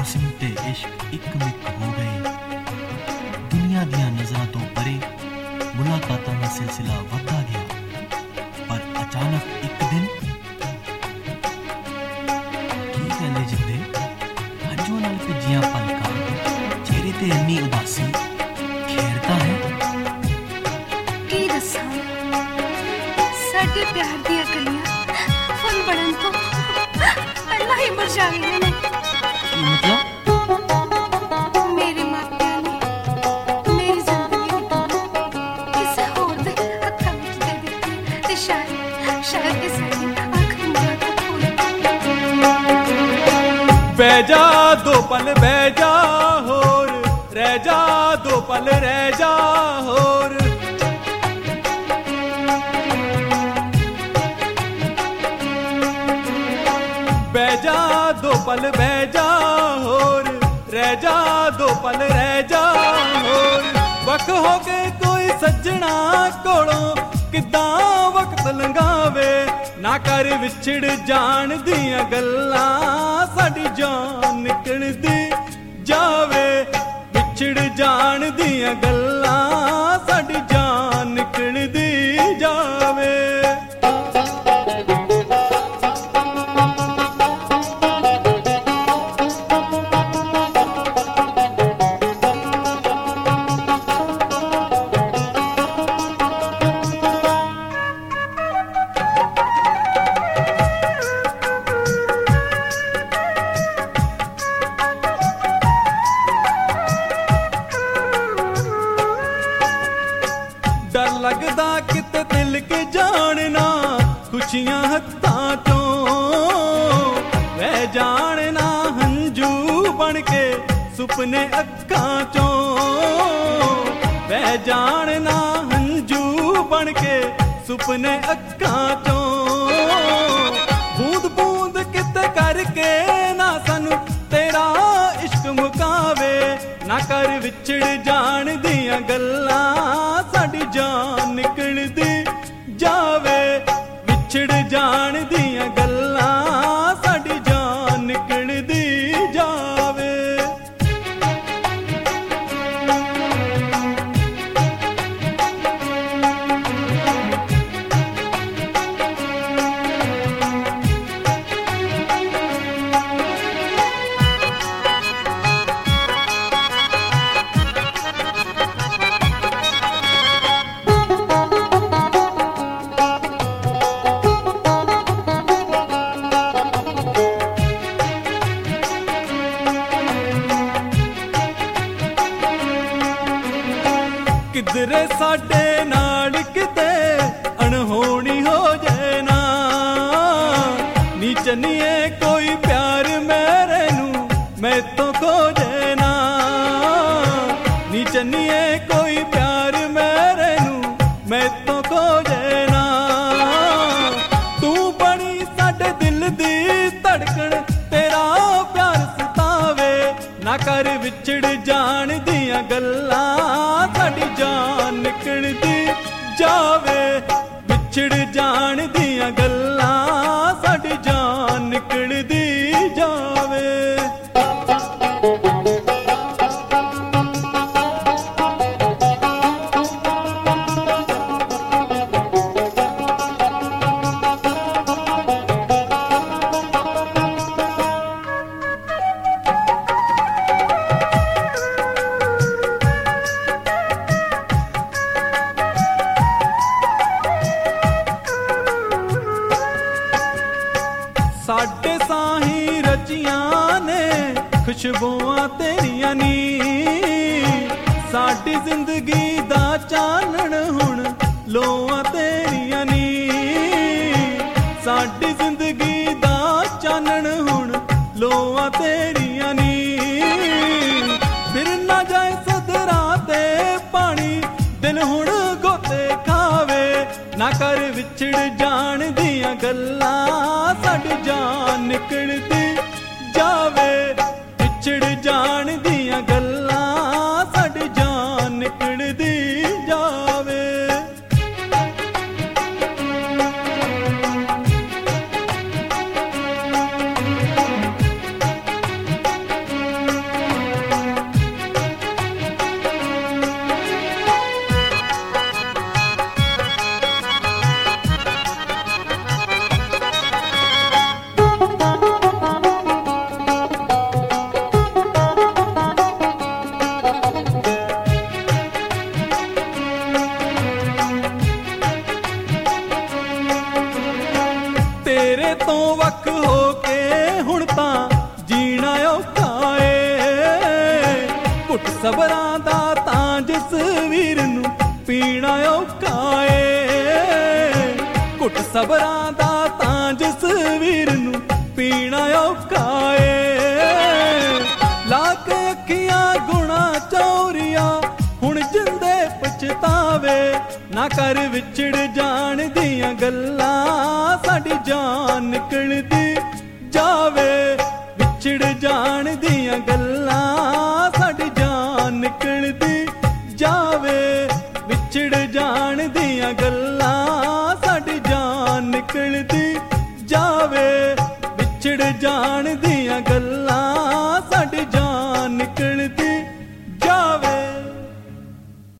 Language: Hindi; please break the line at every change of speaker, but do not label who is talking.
हुस्न ते इश्क इक मिक हो गए। दुनिया दियां नज़रां तो परे मुलाकातां दा सिलसिला वधदा गया, पर अचानक एक दिन की गल्ले जिंदे हंझुआं नाल भਿੱਜੀਆਂ पलकां चेहरे ते इन्नी उदासी खेरता है।
की दस्सां साडे प्यार दियां गलियां फुल बनन तो पहला ही मुरझा गईयां ने।
की मतलब?
मेरे मापियां ने मेरी जिंदगी दी किसे होर दे हत्थां विच दे दित्ती ते शायद इस साडी आखिरी मुलाकात होई।
बह जा दो पल बह जा होर, रह जा दो पल रह जा होर। बह जा दो पल बह जा होर, रह जा दो पल रह जा होर। वक हो के कोई सज्जना कोलों किदां वक्त लंघावे, ना कर विछड़ जान दियां गल्लां साडी जान निकलदी जावे। विछड़ जान दियां गल्लां साडी जान निकलदी जावे। डर लगदा किते दिल के जानना खुशियां हत्थां चों वह जानना हंझू बन के सुपने अक्खां चों। वह जानना हंझू बन के सुपने अक्खां चों। बूंद बूंद किते करके ना सानू तेरा इश्क मुकावे, ना कर विछड़ जान दियां गल्लां साडी जान निकलदी जावे। विछड़ जान दियां गल्लां साडी जान निकलदी जावे। किधरे साडे नाल किते अनहोनी हो जाए ना, नी चनिए कोई प्यार मेरे नू मैं तो खो जाए ना। नी चनिए कोई प्यार मेरे नू मैं तो खो जाए ना। तू बनी साडे दिल दी धड़कन तेरा प्यार सतावे, ना कर विछड़ जान दियां गल्लां साडी जान निकलदी जावे। विछड़ जान दियां गल्लां साडी जान निकलदी जावे। साडे साही रचियां ने खुशबुआं तेरियां नी, साडी जिंदगी दा चानण हुण लोआं तेरियां नी। साडी जिंदगी दा चानण हुण लोआं तेरियां नी। फिर ना जाए सदरा ते पानी दिल हुण गोते खावे, ना कर विछड़ जान दियां गल्लां साडी जान निकलदी जावे। विछड़ जान दियां गल्लां साडी जान निकलदी जावे। ਤੇਰੇ ਤੋਂ ਵੱਖ ਹੋ ਕੇ ਹੁਣ ਤਾਂ ਜੀਣਾ ਔਖਾ ਏ। ਘੁੱਟ ਸਬਰਾਂ ਦਾ ਤਾਂ ਜਸਵੀਰ ਨੂੰ ਪੀਣਾ ਔਖਾ ਏ। ਘੁੱਟ ਸਬਰਾਂ ਦਾ ਤਾਂ ਜਸਵੀਰ ਨੂੰ ਪੀਣਾ ਔਖਾ ਏ। ਲਾ ਕੇ ਅੱਖੀਆਂ ਗੁਣਾ ਚੌਰੀਆਂ ਹੁਣ ਜਿੰਦੇ ਪਛਤਾਵੇ ਨਾ ਕਰ ਵਿਛੜ ਜਾਣ ਦੀਆਂ ਗੱਲਾਂ ਸਾਡੀ ਜਾਨ ਨਿਕਲਦੀ ਜਾਵੇ। ਵਿਛੜ ਜਾਣ ਦੀਆਂ ਗੱਲਾਂ ਸਾਡੀ ਜਾਨ ਨਿਕਲਦੀ ਜਾਵੇ। ਵਿਛੜ ਜਾਣ ਦੀਆਂ ਗੱਲਾਂ ਸਾਡੀ ਜਾਨ ਨਿਕਲਦੀ ਜਾਵੇ। ਵਿਛੜ ਜਾਣ ਦੀਆਂ ਗੱਲਾਂ